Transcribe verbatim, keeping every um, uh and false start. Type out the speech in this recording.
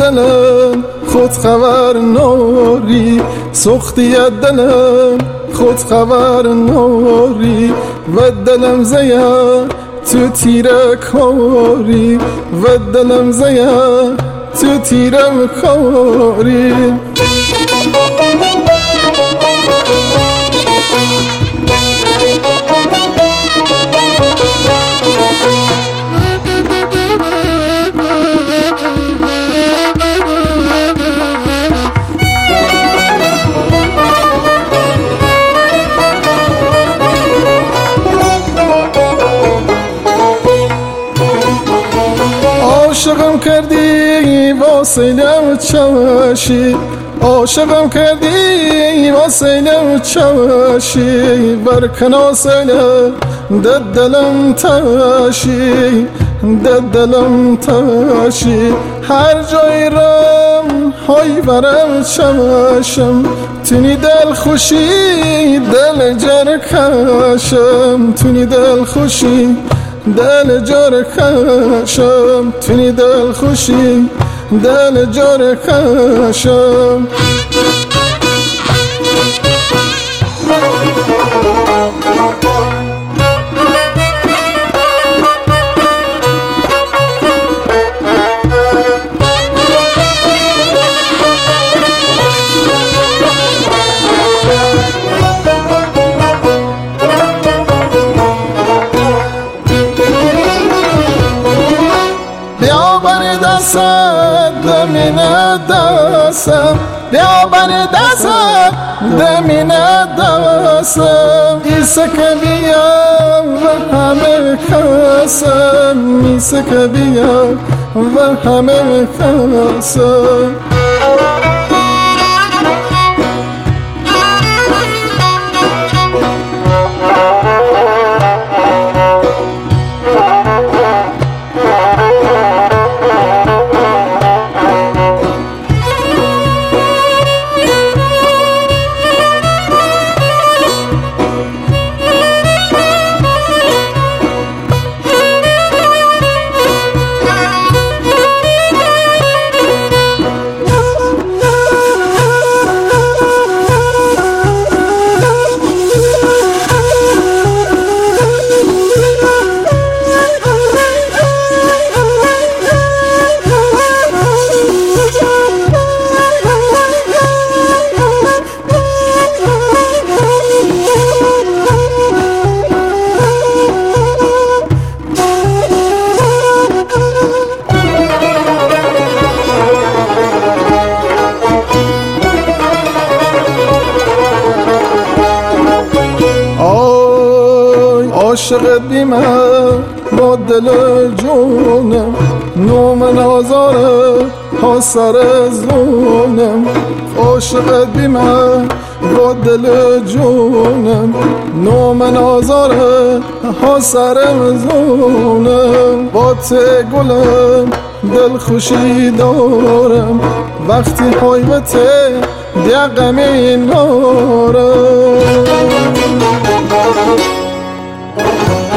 دلم خود خبر ناری، سختی دلم خود خبر ناری، و دلم زیا تو تیره کاری، و دلم زیا تو تیره کاری. عاشقم کردی واسه لب چوشی، عاشقم کردی واسه لب چوشی، برکنا سیله دد دلم تاشی، دد دلم تاشی. هر جای رم های برم چوشم، تونی دل خوشی دل جر کشم، تونی دل خوشی دل جار کشم، تونی دل خوشی دل جار کشم. دمینه دستم، بیا بر دستم دمینه دستم، ایسه که بیا و همه کسم، ایسه که بیا و همه کسم. عاشقت بیمه با دل جونم، نوم نازاره ها سر زونم، عاشقت بیمه با دل جونم، نوم نازاره ها سر زونم. با ته گلم دل خوشی دارم، وقتی های به ته دیقمی نارم.